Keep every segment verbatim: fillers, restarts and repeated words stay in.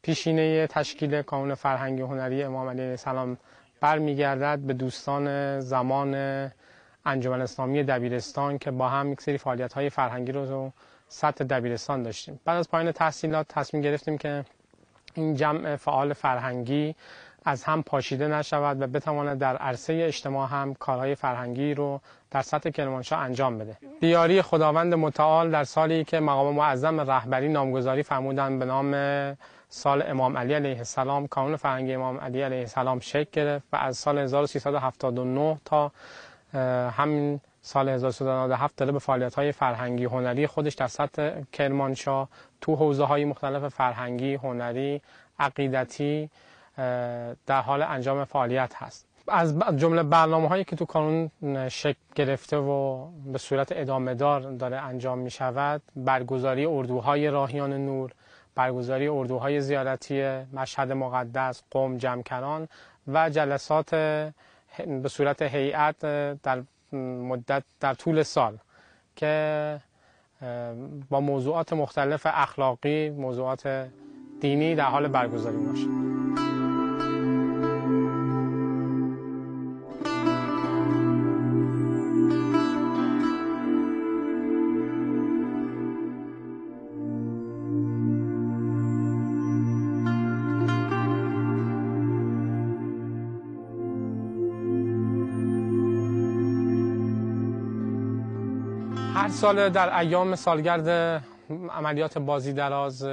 پیشینه تشکیل کانون فرهنگی هنری امام علی علیه السلام برمیگردد به دوستان زمان انجمن اسلامی دبیرستان که با هم یک سری فعالیت‌های فرهنگی رو سطح دبیرستان داشتیم. بعد از پایان تحصیلات تصمیم گرفتیم که این جمع فعال فرهنگی از هم پاشیده نشود و بتواند در عرصه اجتماع هم کارهای فرهنگی رو در سطح کرمانشاه انجام بده. بیاری خداوند متعال در سالی که مقام معظم رهبری نامگذاری فرمودند به نام سال امام علی علیه السلام، کانون فرهنگی امام علی علیه السلام شکل گرفت و از سال هزار و سیصد و هفتاد و نه تا همین سال هزار و سیصد و نود و هفت داره به فعالیت‌های فرهنگی هنری خودش در سطح کرمانشاه تو حوزه‌های مختلف فرهنگی، هنری، عقیدتی در حال انجام فعالیت هست. از جمله برنامه‌هایی که تو کانون شکل گرفته و به صورت ادامه دار داره انجام می شود، برگزاری اردوهای راهیان نور، برگزاری اردوهای زیارتی مشهد مقدس، قم، جمکران و جلسات به صورت هیئت در مدت در طول سال که با موضوعات مختلف اخلاقی، موضوعات دینی در حال برگزاری باشه. هر سال در ایام سالگرد عملیات بازیدراز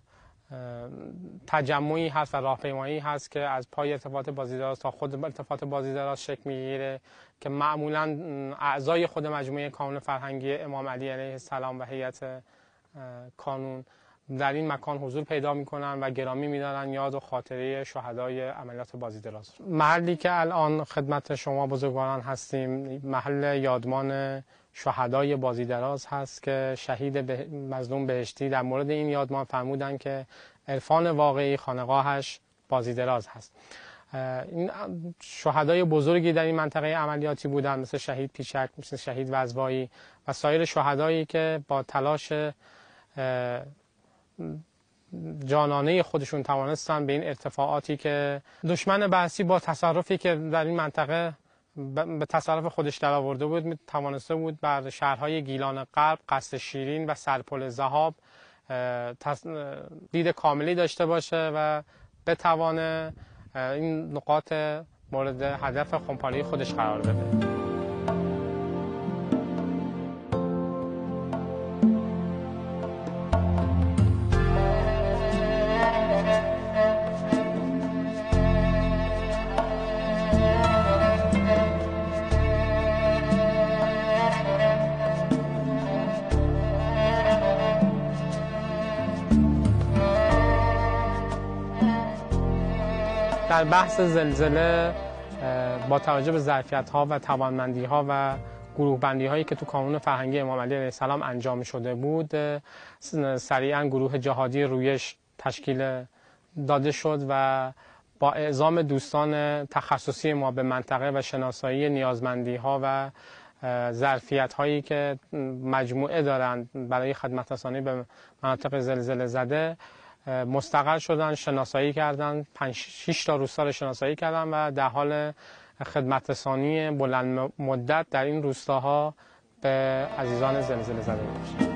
تجمعی هست و راهپیمایی هست که از پای ارتفاعات بازیدراز تا خود ارتفاعات بازیدراز شکل میگیره که معمولا اعضای خود مجموعه کانون فرهنگی امام علی علیه السلام و هیئت کانون در این مکان حضور پیدا میکنن و گرامی میدارن یاد و خاطره شهدای عملیات بازیدراز. محلی که الان خدمت شما بزرگواران هستیم محل یادمان شهدای بازیدراز هست که شهید به مظلوم بهشتی در مورد این یادمان فرمودن که عرفان واقعی خانقاهش بازیدراز هست. این شهدای بزرگی در این منطقه عملیاتی بودن، مثل شهید پیشک، مثل شهید وزوایی و سایر شهدایی که با تلاش جانانه خودشون توانستن به این ارتفاعاتی که دشمن بعثی با تصرفی که در این منطقه به تصرف خودش در آورده بود توانسته بود بر شهرهای گیلان غرب، قصر شیرین و سرپل ذهاب دید کاملی داشته باشه و بتوانه این نقاط مورد هدف خمپاری خودش قرار بده. در بحث زلزله با توجه به ظرفیت‌ها و توانمندی‌ها و گروه‌بندی‌هایی که تو کانون فرهنگی امام علی علیه السلام انجام شده بود، سریعاً گروه جهادی رویش تشکیل داده شد و با اعزام دوستان تخصصی ما به منطقه و شناسایی نیازمندی‌ها و ظرفیت‌هایی که مجموعه دارند برای خدمت رسانی به مناطق زلزله زده مستقر شدن، شناسایی کردن، پنج شش تا روستا رو شناسایی کردن و در حال خدمت رسانی بلند مدت در این روستاها به عزیزان زلزله زده باشند.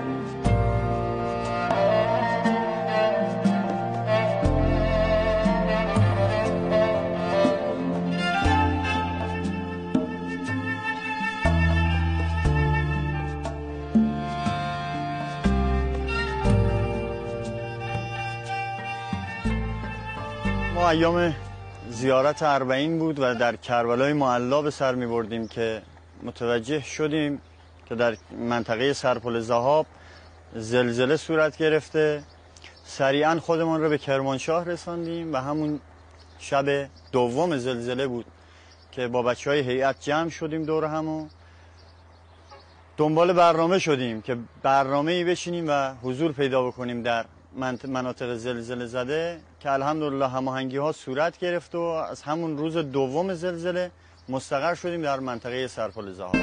ما ایام زیارت اربعین بود و در کربلای معلا به سر می بردیم که متوجه شدیم که در منطقه سرپل ذهاب زلزله صورت گرفته. سریعا خودمان رو به کرمانشاه رساندیم و همون شب دوم زلزله بود که با بچه های هیئت جمع شدیم دور همون دنبال برنامه شدیم که برنامه‌ای بشینیم و حضور پیدا بکنیم در مناطق زلزله زده که الحمدلله هماهنگی ها صورت گرفت و از همون روز دوم زلزله مستقر شدیم در منطقه سرپل ذهاب.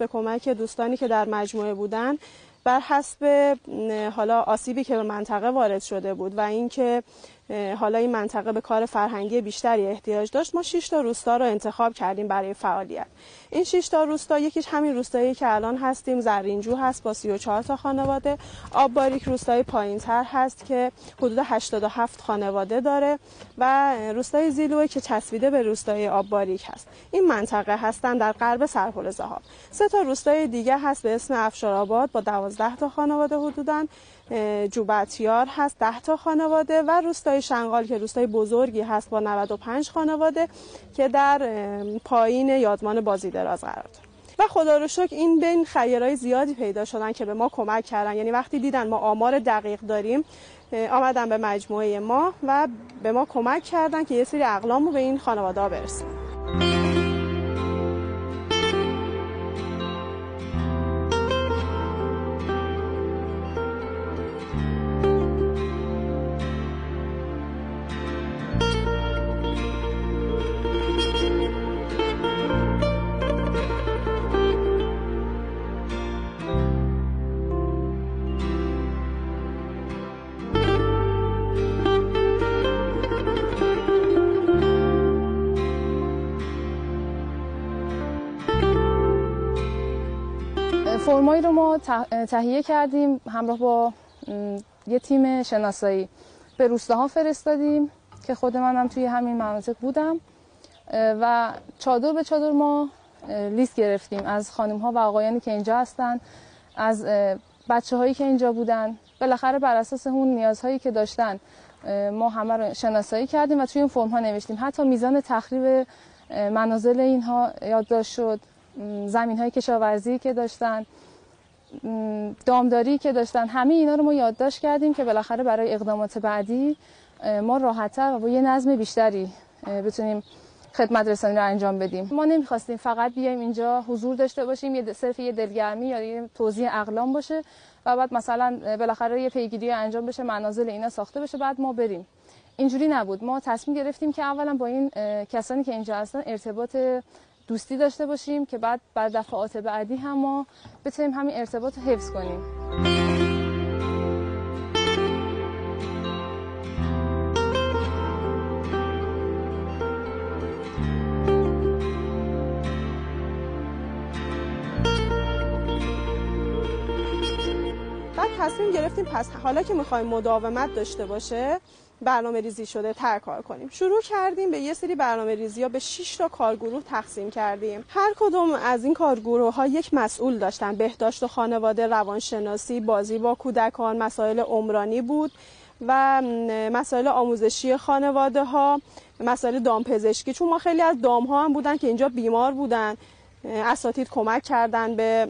به کمک دوستانی که در مجموعه بودن بر حسب حالا آسیبی که به منطقه وارد شده بود و اینکه حالا این منطقه به کار فرهنگی بیشتری احتیاج داشت، ما شش تا روستا رو انتخاب کردیم برای فعالیت. این شش تا روستا یکیش همین روستایی که الان هستیم، زرینجو هست با سی و چهار تا خانواده. آب باریک روستای پایین‌تر هست که حدود هشتاد و هفت خانواده داره و روستای زیلوه که چسبیده به روستای آب باریک هست. این منطقه هستن در غرب سرپل ذهاب. سه تا روستای دیگه هست به اسم افشارآباد با دوازده تا خانواده حدوداً، جوبتیار هست ده تا خانواده و روستای شنغال که روستای بزرگی هست با نود و پنج خانواده که در پایین یادمان بازیدراز قرار داره. و خدا رو شکر این بین خیرای زیادی پیدا شدن که به ما کمک کردن. یعنی وقتی دیدن ما آمار دقیق داریم آمدن به مجموعه ما و به ما کمک کردن که یه سری اقلام رو به این خانواده ها برسیم. فرمایی رو ما تهیه کردیم همراه با یه تیم شناسایی به روستاها فرستادیم که خود منم توی همین مناطق بودم و چادر به چادر ما لیست گرفتیم از خانم ها و آقایانی که اینجا هستن، از بچه هایی که اینجا بودن. بالاخره بر اساس اون نیازهایی که داشتن ما همه رو شناسایی کردیم و توی این فرم ها نوشتیم. حتی میزان تخریب منازل اینها یادداشت شد، زمین های کشاورزی که داشتن، دامداری که داشتن، همه اینا رو ما یادداشت کردیم که بالاخره برای اقدامات بعدی ما راحت‌تر و با یه نظم بیشتری بتونیم خدمت رسانی رو انجام بدیم. ما نمیخواستیم فقط بیایم اینجا حضور داشته باشیم، یه صرف یه دلگرمی یا یه توزیع اقلام باشه و بعد مثلا بالاخره یه پیگیری انجام بشه، منازل اینا ساخته بشه، بعد ما بریم. اینجوری نبود. ما تصمیم گرفتیم که اولا با این کسانی که اینجا هستن ارتباط دوستی داشته باشیم که بعد بر دفعات بعدی هم ما بتونیم همین ارتباط رو حفظ کنیم. بعد تصمیم گرفتیم پس حالا که میخوایم مداومت داشته باشه برنامه ریزی شده تر کار کنیم. شروع کردیم به یه سری برنامه ریزی ها به شش تا کارگروه تقسیم کردیم. هر کدوم از این کارگروه ها یک مسئول داشتن. بهداشت و خانواده، روانشناسی، بازی با کودکان، مسائل عمرانی بود و مسائل آموزشی خانواده ها، مسائل دامپزشکی، چون ما خیلی از دام ها هم بودن که اینجا بیمار بودن، اساتید کمک کردن به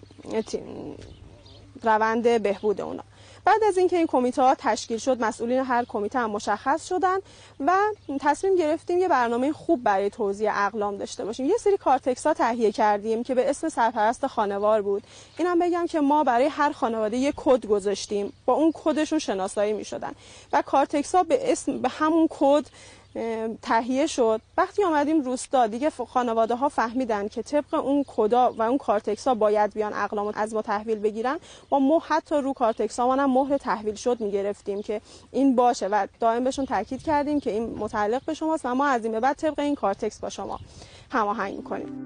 روند بهبود اونا. بعد از اینکه این کمیته ها تشکیل شد، مسئولین هر کمیته هم مشخص شدن و تصمیم گرفتیم یه برنامه خوب برای توزیع اقلام داشته باشیم. یه سری کارتکس ها تهیه کردیم که به اسم سرپرست خانوار بود. اینم بگم که ما برای هر خانواده یه کد گذاشتیم، با اون کدشون شناسایی می‌شدن و کارتکس ها به اسم به همون کد تهیه شد. وقتی آمدیم روستا دیگه خانواده ها فهمیدن که طبق اون کدا و اون کارتکس ها باید بیان اقلام از ما تحویل بگیرن. ما مهر حتی رو کارتکس ها هم مهر تحویل شد میگرفتیم که این باشه و دائم بهشون تاکید کردیم که این متعلق به شماست و ما از این به بعد طبق این کارتکس با شما هماهنگ میکنیم.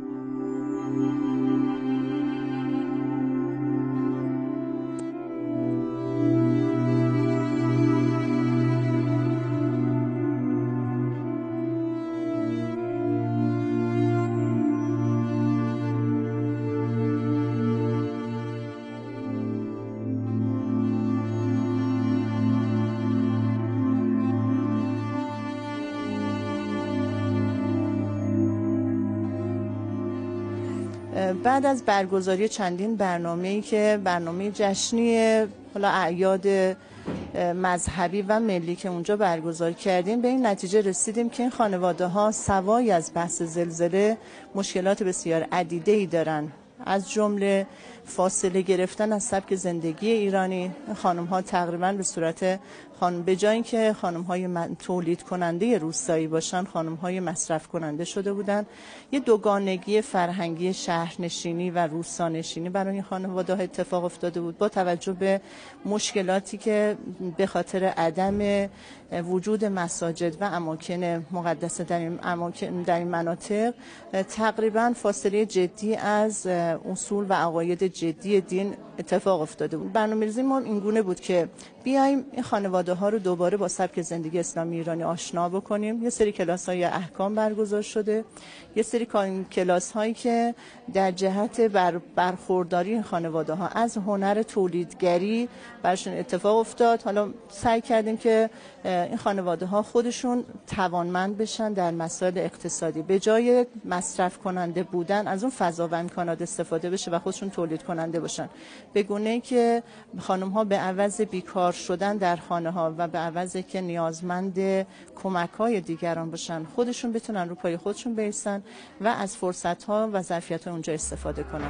بعد از برگزاری چندین برنامه‌ای که برنامه جشنی حالا اعیاد مذهبی و ملی که اونجا برگزار کردیم، به این نتیجه رسیدیم که این خانواده ها سوای از بحث زلزله مشکلات بسیار عدیده‌ای دارن، از جمله فاصله گرفتن از سبک زندگی ایرانی. خانم ها تقریبا به صورت خانم به جای اینکه خانم‌های من تولید کننده روستایی باشن، خانم‌های مصرف کننده شده بودن. یه دوگانگی فرهنگی شهرنشینی و روستانشینی برای این خانواده‌ها اتفاق افتاده بود با توجه به مشکلاتی که به خاطر عدم وجود مساجد و اماکن مقدسه در این اماکن در این مناطق تقریبا فاصله جدی از اصول و عقاید جدی دین اتفاق افتاده بود. برنامه‌ریزی ما این گونه بود که بیایم این خانواده ها رو دوباره با سبک زندگی اسلامی ایرانی آشنا بکنیم. یه سری کلاس های احکام برگزار شده، یه سری کلاس هایی که در جهت بر برخورداری این خانواده ها از هنر تولیدگری برشون اتفاق افتاد. حالا سعی کردیم که این خانواده ها خودشون توانمند بشن در مسائل اقتصادی، به جای مصرف کننده بودن از اون فضا و امکانات استفاده بشه و خودشون تولید کننده باشن، به گونه‌ای که خانم ها به عوض بیکار شدن در خانه ها و به عوض که نیازمند کمک های دیگران باشن، خودشون بتونن رو پای خودشون بایستن و از فرصت ها و ظرفیت ها اونجا استفاده کنن.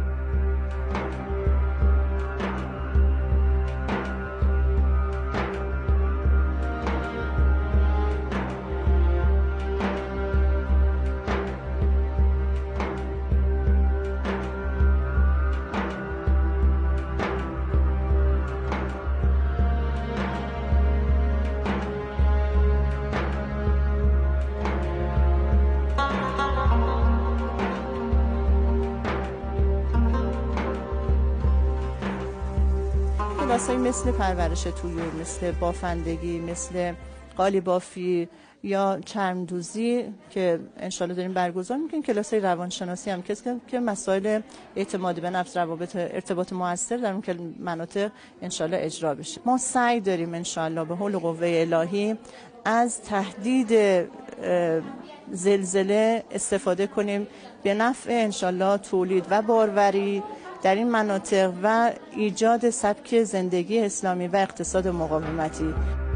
کلاس‌های مثل پرورش طیور، مثل بافندگی، مثل قالیبافی یا چرمدوزی که انشالله داریم برگزار میکنیم، کلاس‌های روانشناسی هم که مسائل اعتماد به نفس، روابط ارتباط موثر در اون مناطق انشالله اجرا بشه. ما سعی داریم انشالله به حول قوه الهی از تهدید زلزله استفاده کنیم به نفع انشالله تولید و باروری در این مناطق و ایجاد سبک زندگی اسلامی و اقتصاد مقاومتی.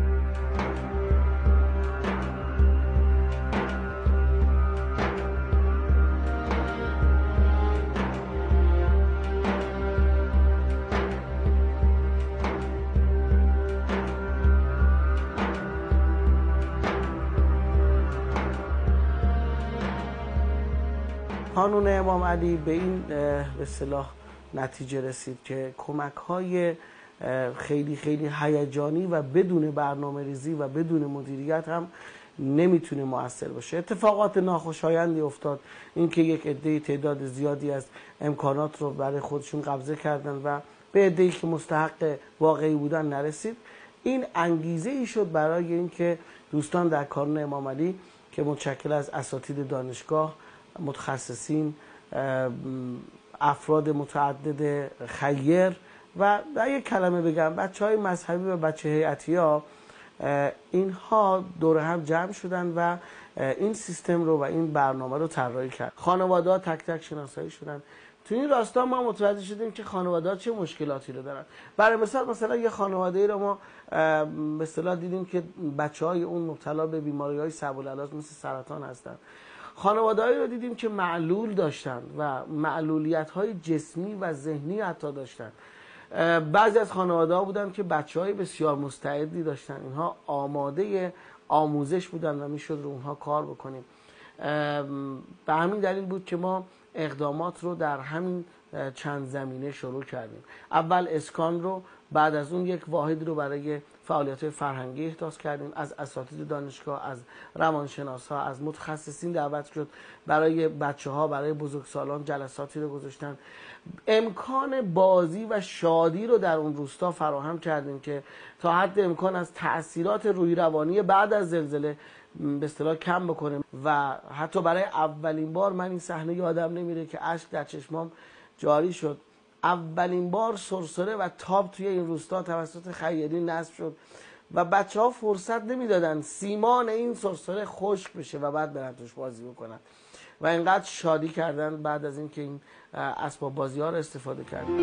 قانون امام علی به این به اصطلاح نتیجه رسید که کمک‌های خیلی خیلی هیجانی و بدون برنامه‌ریزی و بدون مدیریت هم نمیتونه مؤثر باشه. اتفاقات ناخوشایندی افتاد، اینکه یک عده تعداد زیادی از امکانات رو برای خودشون قبضه کردن و به عده‌ای که مستحق واقعی بودن نرسید. این انگیزه ای شد برای اینکه دوستان در کانون امام علی که متشکل از اساتید دانشگاه، متخصصین، افراد متعدد خیر و در یک کلمه بگم بچه های مذهبی و بچه هیئتی ها، اینها دور هم جمع شدن و این سیستم رو و این برنامه رو طراحی کرد. خانواده ها تک تک شناسایی شدن. تو این راستا ما متوجه شدیم که خانواده ها چه مشکلاتی رو دارن. برای مثال مثلا یه خانواده ای رو ما به اصطلاح دیدیم که بچه های اون مبتلا به بیماری های صعب العلاج مثل سرطان هستن. خانواده‌هایی رو دیدیم که معلول داشتن و معلولیت‌های جسمی و ذهنی حتی داشتن. بعضی از خانواده‌ها بودن که بچه‌های بسیار مستعدی داشتن، اینها آماده آموزش بودن و میشد رو اونها کار بکنیم. به همین دلیل بود که ما اقدامات رو در همین چند زمینه شروع کردیم. اول اسکان رو، بعد از اون یک واحد رو برای فعالیت فرهنگی احداث کردیم. از اساتید دانشگاه، از روانشناسا، از متخصصین دعوت شد. برای بچه ها، برای بزرگسالان جلساتی رو گذاشتن. امکان بازی و شادی رو در اون روستا فراهم کردیم که تا حد امکان از تأثیرات روحی روانی بعد از زلزله به اصطلاح کم بکنیم. و حتی برای اولین بار من این صحنه یادم نمیره که اشک در چشمام جاری شد. اولین بار سرسره و تاب توی این روستا توسط خیری نصب شد و بچه ها فرصت نمیدادن سیمان این سرسره خشک بشه و بعد برن توش بازی بکنن و اینقدر شادی کردن بعد از اینکه این اسباب بازی ها رو استفاده کردن.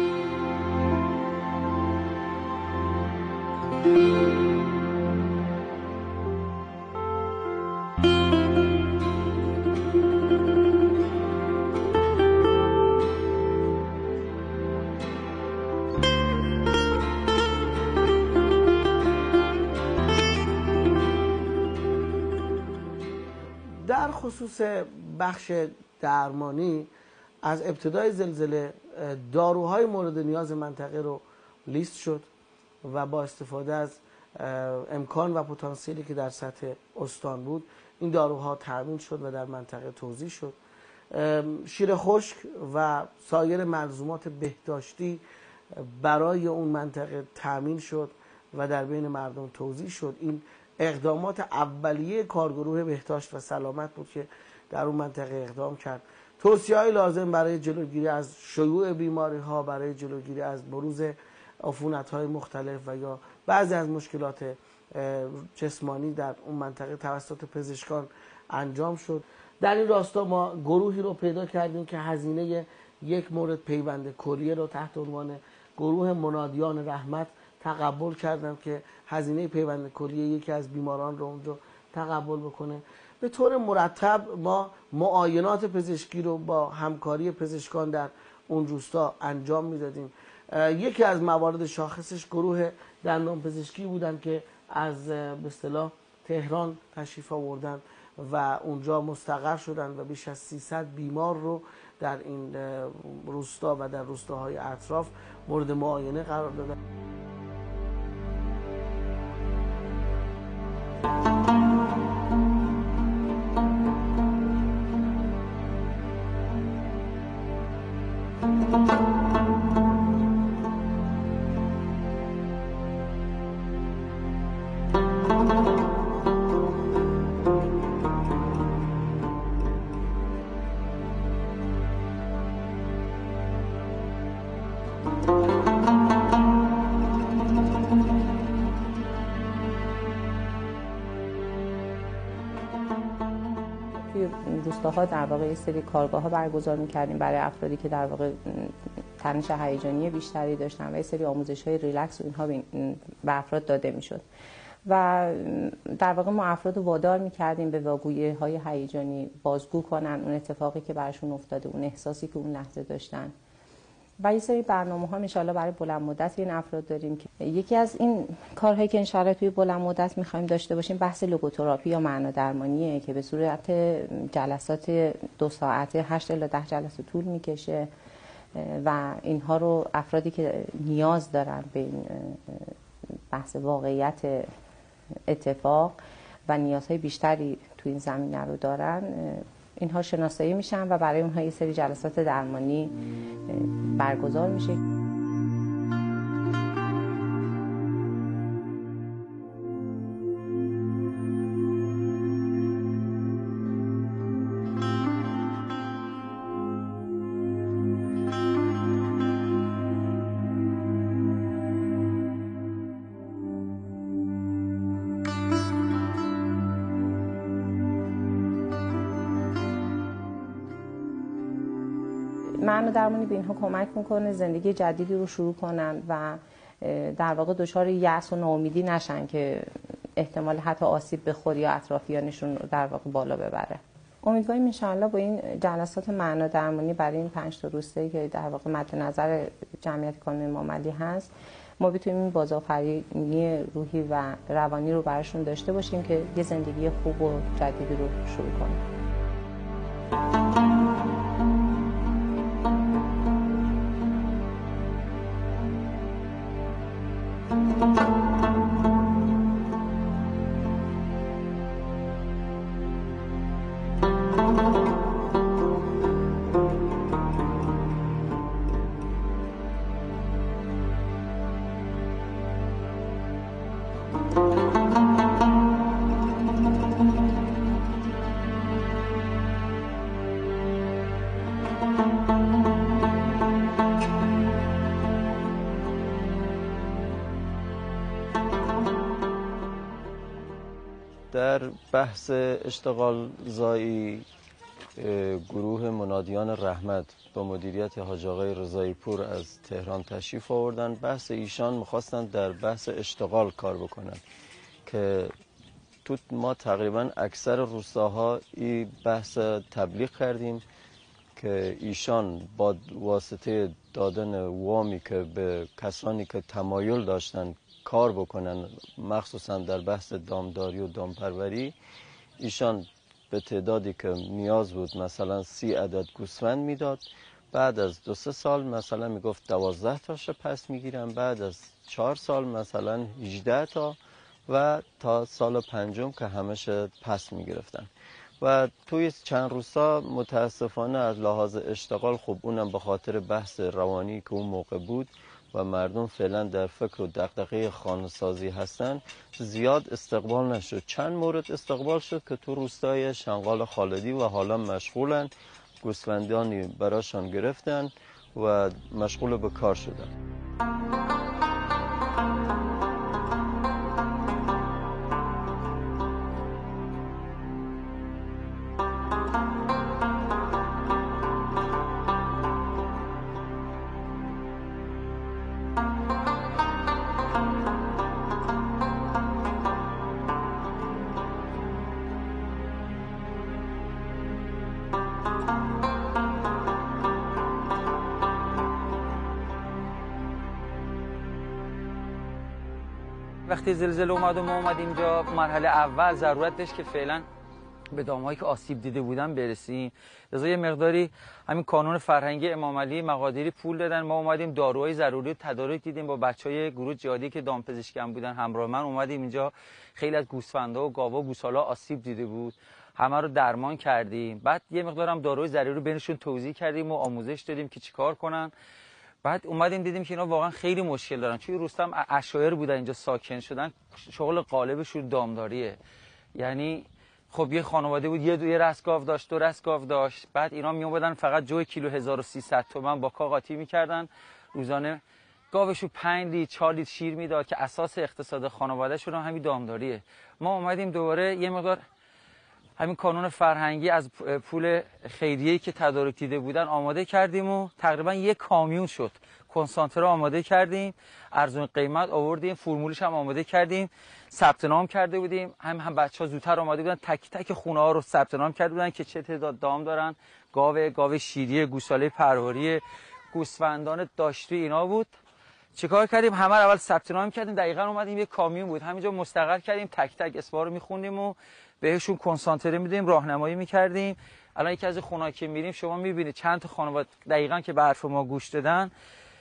در خصوص بخش درمانی از ابتدای زلزله داروهای مورد نیاز منطقه رو لیست شد و با استفاده از امکان و پتانسیلی که در سطح استان بود این داروها تامین شد و در منطقه توزیع شد. شیر خشک و سایر ملزومات بهداشتی برای اون منطقه تامین شد و در بین مردم توزیع شد. این اقدامات اولیه کارگروه بهداشت و سلامت بود که در اون منطقه اقدام کرد. توصیه‌های لازم برای جلوگیری از شیوع بیماری‌ها، برای جلوگیری از بروز عفونت‌های مختلف و یا بعضی از مشکلات جسمانی در اون منطقه توسط پزشکان انجام شد. در این راستا ما گروهی رو پیدا کردیم که هزینه یک مورد پیوند کلیه رو تحت عنوان گروه منادیان رحمت تقبل کردم که هزینه پیوند کلیه یکی از بیماران رو اونجا تقبل بکنه. به طور مرتب ما معاینات پزشکی رو با همکاری پزشکان در اون روستا انجام میدادیم. یکی از موارد شاخصش گروه دندان پزشکی بودن که از به اصطلاح تهران تشریف آوردن و اونجا مستقر شدن و بیش از سیصد بیمار رو در این روستا و در روستاهای اطراف مورد معاینه قرار دادن. روستاها در واقع یه سری کارگاه ها برگزار می‌کردیم برای افرادی که در واقع تنش هیجانی بیشتری داشتن و یه سری آموزش های ریلکس و اینها به افراد داده میشد و در واقع ما افراد رو وادار می‌کردیم به واگویی های هیجانی بازگو کنن اون اتفاقی که براشون افتاده، اون احساسی که اون لحظه داشتن. و یه سری برنامه‌ها ان شاءالله برای بلند مدت این افراد داریم که یکی از این کارهایی که ان شاءالله توی بلند مدت می‌خوایم داشته باشیم بحث لوگوتراپی یا معنادرمانیه که به صورت جلسات دو ساعته هشت الی ده جلسه طول می‌کشه و اینها رو افرادی که نیاز دارن به این بحث واقعیت اتفاق و نیازهای بیشتری تو این زمینه رو دارن اینها شناسایی میشن و برای اونها یه سری جلسات درمانی برگزار میشه. معنادرمانی به اینها کمک میکنه زندگی جدیدی رو شروع کنن و در واقع دچار یأس و ناامیدی نشن که احتمال حتی آسیب بخوره یا اطرافیانشون رو در واقع بالا ببره. امیدواریم ان شاءالله با این جلسات معنادرمانی برای این پنج تا روستایی که در واقع مد نظر جمعیت کانون امام علی هست ما بتونیم این بازآفرینی روحی و روانی رو براشون داشته باشیم که یه زندگی خوب و جدیدی رو شروع کنیم. در بحث اشتغال زایی گروه منادیان رحمت با مدیریت حاج آقای رضایی پور از تهران تشریف آوردن. بحث ایشان میخواستن در بحث اشتغال کار بکنن که تو ما تقریبا اکثر روستاها این بحث تبلیغ کردیم که ایشان با واسطه دادن وامی که به کسانی که تمایل داشتن کار بکنن مخصوصا در بحث دامداری و دامپروری ایشان به تعدادی که نیاز بود مثلا سی عدد گوسفند میداد. بعد از دو سه سال مثلا میگفت دوازده تاشو پس میگیرم، بعد از چهار سال مثلا هجده تا و تا سال پنجم که همش پس میگرفتن. و توی چند روستا متاسفانه از لحاظ اشتغال، خب اونم به خاطر بحث روانی که اون موقع بود و مردم فعلا در فکر و دغدغه خانه‌سازی هستن، زیاد استقبال نشد. چند مورد استقبال شد که تو روستای شنغال خالدی و حالا مشغولن، گوسفندانی براشان گرفتن و مشغول به کار شدن. وقتی زلزله اومد و ما اومدیم اینجا، مرحله اول ضرورت داشت که فعلا به دامهایی که آسیب دیده بودن برسیم. لذا یه مقداری همین کانون فرهنگی امام علی مقادیری پول دادن، ما اومدیم داروهای ضروری تدارک دیدیم با بچهای گروه جهادی که دامپزشکان بودن همراه من اومدیم اینجا. خیلی از گوسفندا و گاوا و گوسالا آسیب دیده بود، همه رو درمان کردیم. بعد یه مقدار هم داروهای ضروری بینشون توزیع کردیم و آموزش دادیم که چیکار کنن. بعد اومدیم دیدیم که اینا واقعا خیلی مشکل دارن. توی روستم عشایر بودن اینجا ساکن شدن، شغل غالبشون دامداریه. یعنی خب یه خانواده بود، یه دو یه رس گاو داشت، دو رس گاو داشت. بعد اینا می اومدن فقط جو کیلو هزار و سیصد تومان با کا قاطی میکردن. روزانه گاوشو پنج لیتر چهار لیتر شیر میداد که اساس اقتصاد خانواده‌شون همین دامداریه. ما اومدیم دوباره یه مقدار همین کانون فرهنگی از پول خیریه‌ای که تدارک دیده بودن آماده کردیم و تقریبا یک کامیون شد. کنسانتره آماده کردیم، ارزون قیمت آوردیم، فرمولش هم آماده کردیم، ثبت نام کرده بودیم. هم هم بچه‌ها زودتر آماده بودن، تک تک خونه‌ها رو ثبت نام کرده بودن که چه تعداد دام دارن، گاو گاو شیری، گوساله پرواری، گوسفندان داشتی اینا بود. چیکار کردیم؟ همه رو اول ثبت نام کردیم، دقیقاً اومدیم یک کامیون بود، همینجا مستقر کردیم، تک تک اسما رو می‌خوندیم و بهشون کنسانتره میدیم، راهنمایی میکردیم. الان یکی از خونه‌ها که میریم شما میبینید چند تا خانواده دقیقاً که به حرف ما گوش دادن،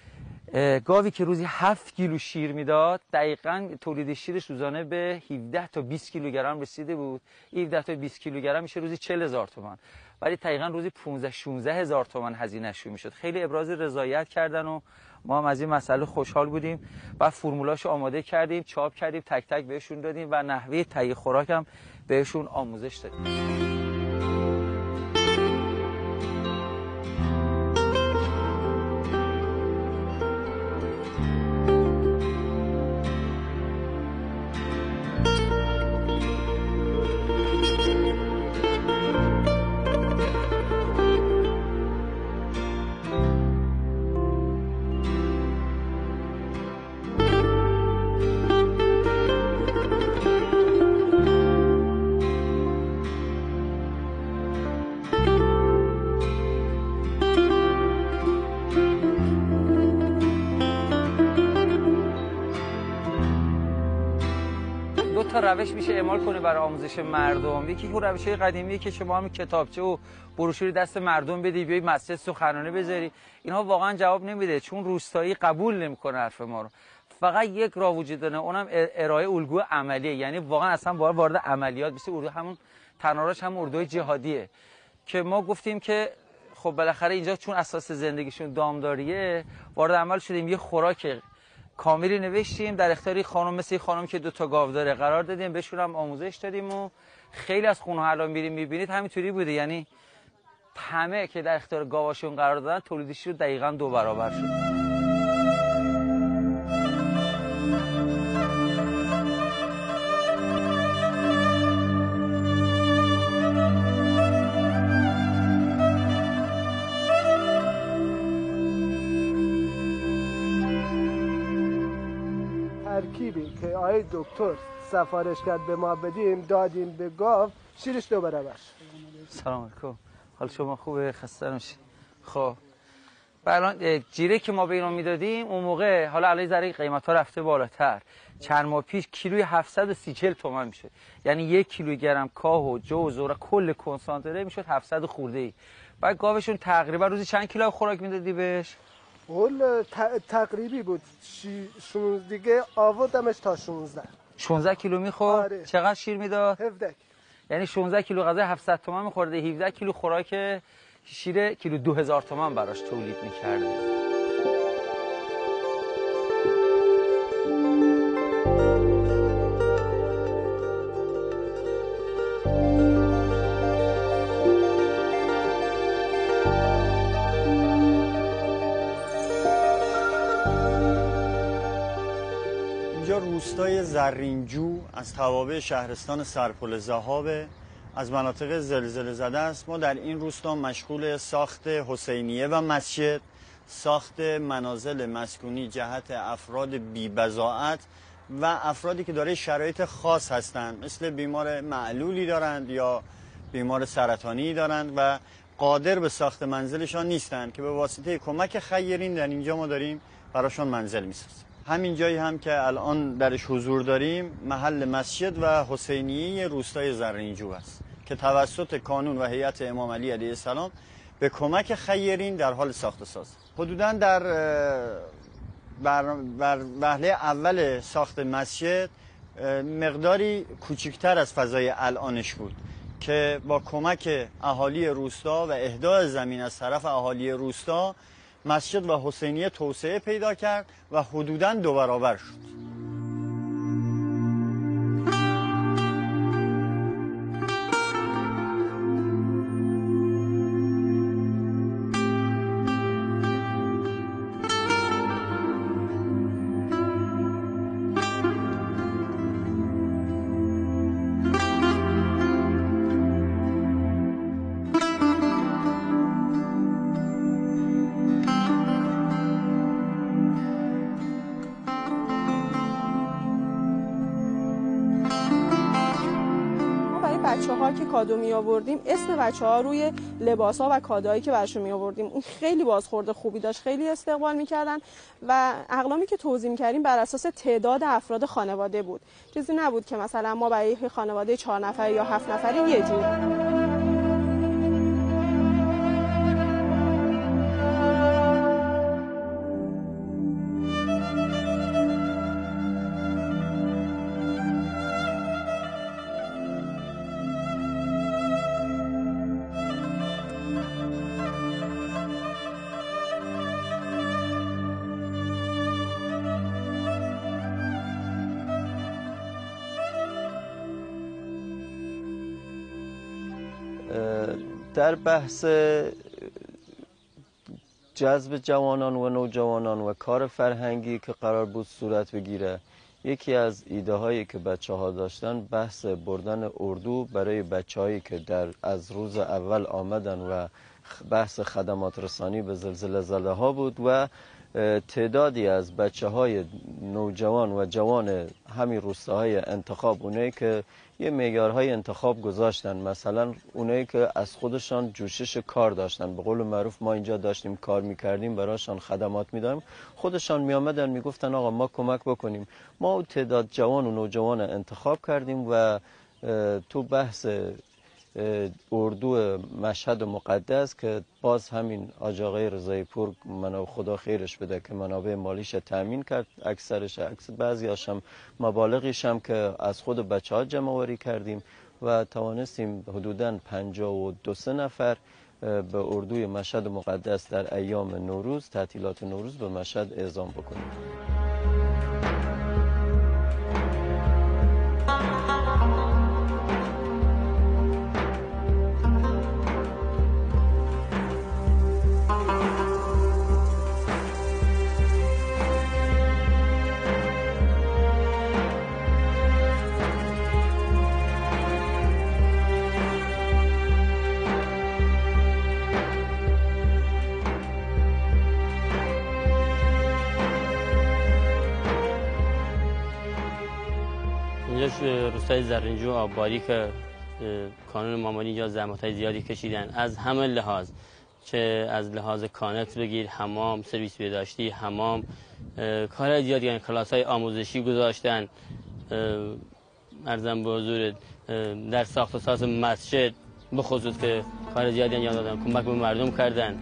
گاوی که روزی هفت کیلو شیر میداد، دقیقاً تولید شیرش روزانه به هفده تا بیست کیلوگرم رسیده بود. هفده تا بیست کیلوگرم میشه روزی چهل هزار تومان. ولی دقیقاً روزی پانزده شانزده هزار تومان هزینه‌اش میشد. خیلی ابراز رضایت کردن و ما هم از این مسئله خوشحال بودیم. بعد فرمولاشو آماده کردیم، چاپ کردیم، تک تک بهشون دادیم و نحوه تهیه خوراک هم بهشون آموزش دادیم. روش میشه اعمال کنه برای آموزش مردم. یکی اون روش‌های قدیمیه که شما هم کتابچه و بروشوری دست مردم بدی، بیای مسجد سخنرانی بذاری، اینها واقعا جواب نمیده، چون روستایی قبول نمیکنه حرف ما رو. فقط یک راه وجود داره، اونم ارائه الگوی عملیه. یعنی واقعا اصلا باید وارد عملیات بشه. اردو همون تناراش هم اردوی جهادیه که ما گفتیم که خب بالاخره اینجا چون اساس زندگیشون دامداریه، وارد عمل شدیم. یه خوراک کاملی نوشتیم در اختیار خانم، مثل خانم که دو تا گاو داره قرار دادیم، بهشون هم آموزش دادیم و خیلی از خونه ها الان میریم میبینید همینطوری بوده. یعنی همه که در اختیار گاواشون قرار دادن تولیدش رو دقیقاً دو برابر شد. ترکیبی که آقای دکتر سفارش کرد به ما بدیم دادیم به گاو، شیرش دو برابر. سلام علیکم، حال شما خوبه؟ خسته نباشید. خب و الان جیره که ما به اینا میدادیم اون موقع، حالا علی ذره قیمت ها رفته بالاتر، چند ماه پیش کیلوی هفتصد و سی چهل تومان میشد. یعنی یک کیلوگرم کاه و جوز و کل کنسانتره میشد هفتصد خورده ای. بعد گاوشون تقریبا روزی چند کیلو خوراک میدادی بهش؟ اول تقریبی بود، شونزده دیگه آوردمش تا شونزده شونزده کیلو میخورد. آره. چقدر شیر میداد؟ هفده. یعنی شونزده کیلو غذای هفتصد تومان میخورده، هفده کیلو خوراک شیر کیلو دو هزار تومان براش تولید میکرده. روستای زرینجو از توابع شهرستان سرپل ذهاب از مناطق زلزله زده است. ما در این روستا مشغول ساخت حسینیه و مسجد، ساخت منازل مسکونی جهت افراد بی‌بضاعت و افرادی که دارای شرایط خاص هستند، مثل بیمار معلولی دارند یا بیمار سرطانی دارند و قادر به ساخت منزلشان نیستند، که به واسطه کمک خیرین در اینجا ما داریم براشون منزل میسازیم. همین جایی هم که الان درش حضور داریم محل مسجد و حسینیه روستای زرینجو است که توسط کانون و هیئت امام علی علیه السلام به کمک خیرین در حال ساخت و ساز. حدوداً در بر وهله اول ساخت مسجد مقداری کوچکتر از فضای الانش بود که با کمک اهالی روستا و اهدای زمین از طرف اهالی روستا مسجد و حسینیه توسعه پیدا کرد و حدوداً دو برابر شد. بچه‌ها که کادو می آوردیم اسم بچه‌ها روی لباس‌ها و کادوهایی که براشون می آوردیم اون خیلی بازخورد خوبی داشت، خیلی استقبال می‌کردن و اقلامی که توزیع کردیم بر اساس تعداد افراد خانواده بود. چیزی نبود که مثلا ما برای خانواده چهار نفر یا هفت نفری یه جور. در بحث جذب جوانان و نوجوانان و کار فرهنگی که قرار بود صورت بگیره، یکی از ایده هایی که بچه ها داشتن بحث بردن اردو برای بچه هایی که در از روز اول آمدن و بحث خدمات رسانی به زلزله زده ها بود و تعدادی از بچه های نوجوان و جوان همین روستاهای انتخاب، اونایی که یه معیارهای انتخاب گذاشتن، مثلا اونایی که از خودشان جوشش کار داشتن، به قول معروف ما اینجا داشتیم کار میکردیم براشان خدمات میدادیم، خودشان میامدن میگفتن آقا ما کمک بکنیم. ما تعداد جوان و نوجوان انتخاب کردیم و تو بحث اردو مشهد مقدس که باز همین حاج آقای رضایی پور منو خدا خیرش بده که منابع مالیش تامین کرد، اکثرش اکثر بعضی هاشم مبالغیش هم که از خود بچه ها جمع آوری کردیم و توانستیم حدوداً پنجاه و دو سه نفر به اردوی مشهد مقدس در ایام نوروز، تعطیلات نوروز به مشهد اعزام بکنیم. روستای زرینجو آبباری که کانون مامانی یا زحمت‌های زیادی کشیدن از همه لحاظ، چه از لحاظ کانت بگیر، حمام، سرویس بهداشتی، حمام، کار زیادی، یعنی کلاس های آموزشی گذاشتن. ارزم به حضور در ساخت و ساز مسجد به خصوص که کار زیادی انجام دادن، کمک به مردم کردن.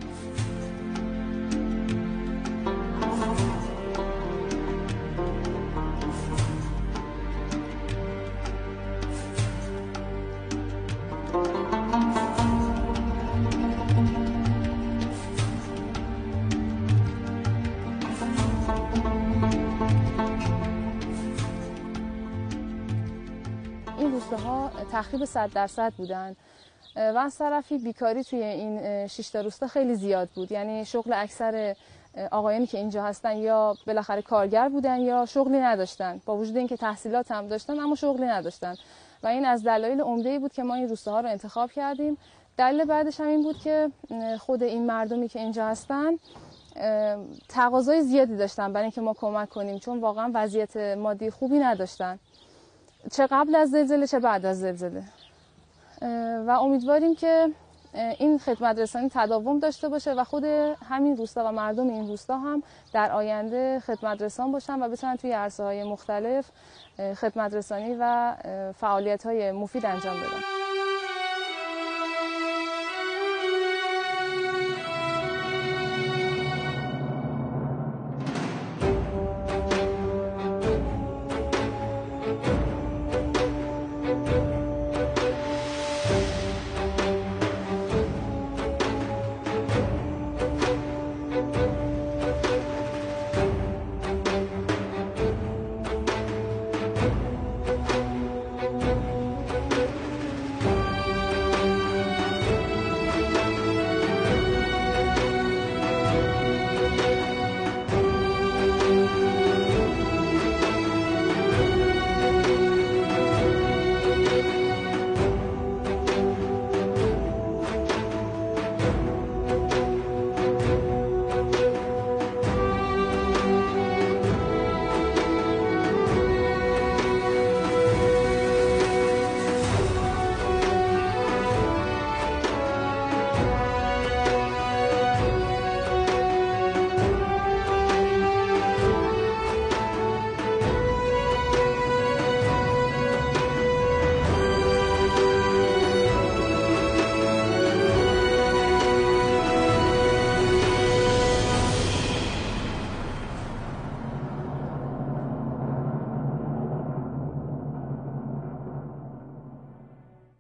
این روستاها تخریب صد درصد بودن و از طرفی بیکاری توی این شش تا روستا خیلی زیاد بود. یعنی شغل اکثر آقایانی که اینجا هستن یا بالاخره کارگر بودن یا شغلی نداشتن، با وجود اینکه تحصیلات هم داشتن اما شغلی نداشتن و این از دلایل عمده‌ای بود که ما این روستاها رو انتخاب کردیم. دلیل بعدش هم این بود که خود این مردمی که اینجا هستن تقاضای زیادی داشتن برای اینکه ما کمک کنیم، چون واقعا وضعیت مادی خوبی نداشتن، چه قبل از زلزله چه بعد از زلزله. و امیدواریم که این خدمت رسانی تداوم داشته باشه و خود همین روستا و مردم این روستا هم در آینده خدمت رسان باشن و بتونن توی عرصه‌های مختلف خدمت رسانی و فعالیت‌های مفید انجام بدن.